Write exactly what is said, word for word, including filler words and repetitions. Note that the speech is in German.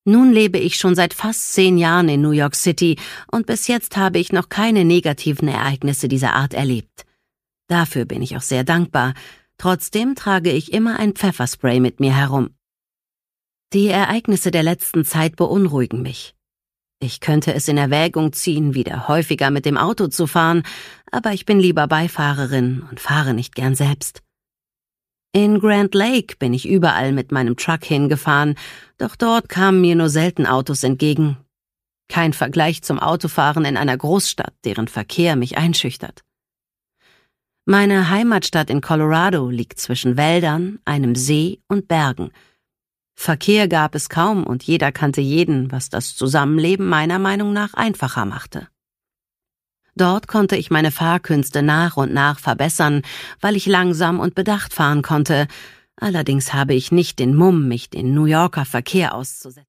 Nun lebe ich schon seit fast zehn Jahren in New York City und bis jetzt habe ich noch keine negativen Ereignisse dieser Art erlebt. Dafür bin ich auch sehr dankbar. Trotzdem trage ich immer ein Pfefferspray mit mir herum. Die Ereignisse der letzten Zeit beunruhigen mich. Ich könnte es in Erwägung ziehen, wieder häufiger mit dem Auto zu fahren, aber ich bin lieber Beifahrerin und fahre nicht gern selbst. In Grand Lake bin ich überall mit meinem Truck hingefahren, doch dort kamen mir nur selten Autos entgegen. Kein Vergleich zum Autofahren in einer Großstadt, deren Verkehr mich einschüchtert. Meine Heimatstadt in Colorado liegt zwischen Wäldern, einem See und Bergen. Verkehr gab es kaum und jeder kannte jeden, was das Zusammenleben meiner Meinung nach einfacher machte. Dort konnte ich meine Fahrkünste nach und nach verbessern, weil ich langsam und bedacht fahren konnte. Allerdings habe ich nicht den Mumm, mich den New Yorker Verkehr auszusetzen.